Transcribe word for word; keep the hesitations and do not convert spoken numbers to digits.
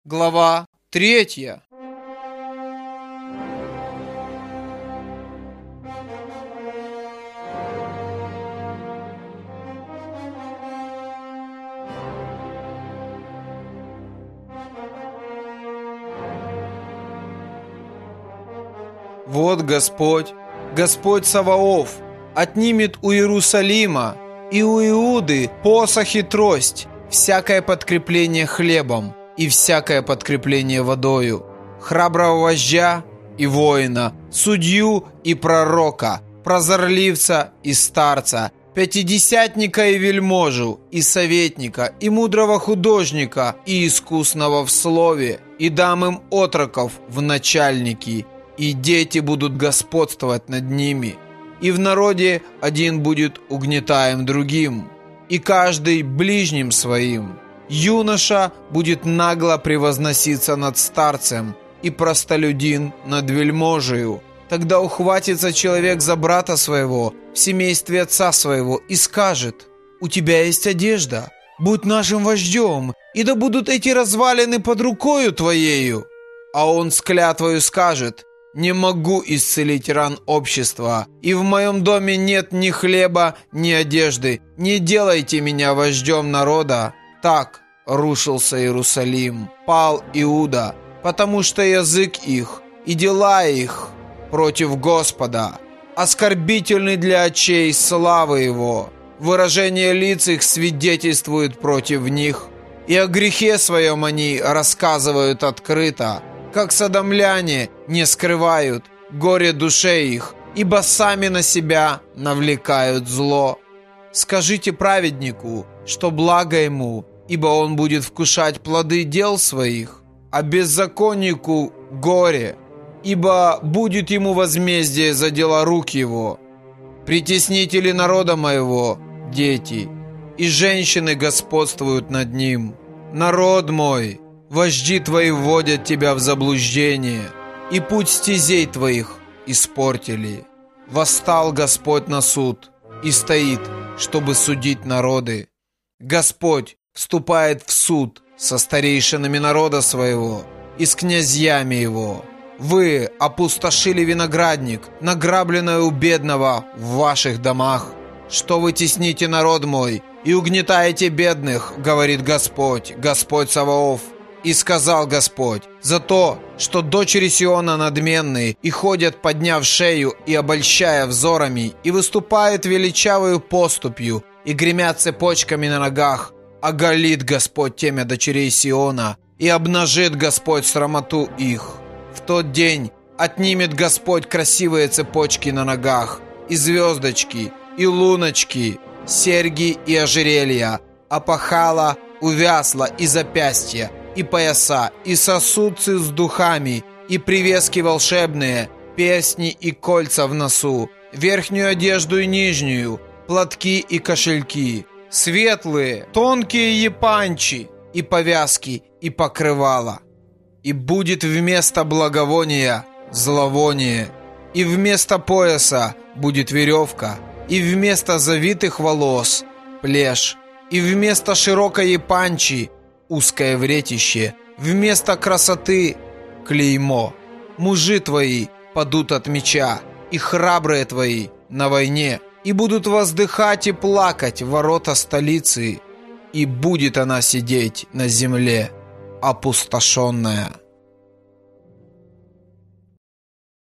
Глава третья. Вот Господь, Господь Саваоф, отнимет у Иерусалима и у Иуды посох и трость, всякое подкрепление хлебом и всякое подкрепление водою, храброго вождя и воина, судью и пророка, прозорливца и старца, пятидесятника и вельможу, и советника, и мудрого художника, и искусного в слове, и дам им отроков в начальники, и дети будут господствовать над ними, и в народе один будет угнетаем другим, и каждый ближним своим. Юноша будет нагло превозноситься над старцем, и простолюдин над вельможею. Тогда ухватится человек за брата своего в семействе отца своего и скажет: «У тебя есть одежда, будь нашим вождем, и да будут эти развалины под рукою твоею». А он с клятвою скажет: «Не могу исцелить ран общества, и в моем доме нет ни хлеба, ни одежды. Не делайте меня вождем народа». Так рушился Иерусалим, пал Иуда, потому что язык их и дела их против Господа, оскорбительны для очей славы Его. Выражение лиц их свидетельствует против них, и о грехе своем они рассказывают открыто, как содомляне не скрывают горе душе их, ибо сами на себя навлекают зло. Скажите праведнику, что благо ему, ибо он будет вкушать плоды дел своих, а беззаконнику горе, ибо будет ему возмездие за дела рук его. Притеснители народа моего, дети, и женщины господствуют над ним. Народ мой, вожди твои вводят тебя в заблуждение, и путь стезей твоих испортили. Восстал Господь на суд и стоит, чтобы судить народы. Господь вступает в суд со старейшинами народа своего и с князьями его. Вы опустошили виноградник, награбленное у бедного в ваших домах. Что вы тесните народ мой и угнетаете бедных, говорит Господь, Господь Саваоф. И сказал Господь: за то, что дочери Сиона надменные и ходят, подняв шею и обольщая взорами, и выступают величавою поступью, и гремят цепочками на ногах, оголит Господь темя дочерей Сиона, и обнажит Господь срамоту их. В тот день отнимет Господь красивые цепочки на ногах, и звездочки, и луночки, серьги и ожерелья, опахала, увясла и запястья, и пояса, и сосудцы с духами, и привески волшебные, перстни и кольца в носу, верхнюю одежду и нижнюю, платки и кошельки, светлые, тонкие епанчи, и повязки, и покрывала. И будет вместо благовония зловоние, и вместо пояса будет веревка, и вместо завитых волос плешь, и вместо широкой епанчи узкое вретище, вместо красоты клеймо. Мужи твои падут от меча, и храбрые твои на войне, и будут воздыхать и плакать ворота столицы, и будет она сидеть на земле, опустошенная.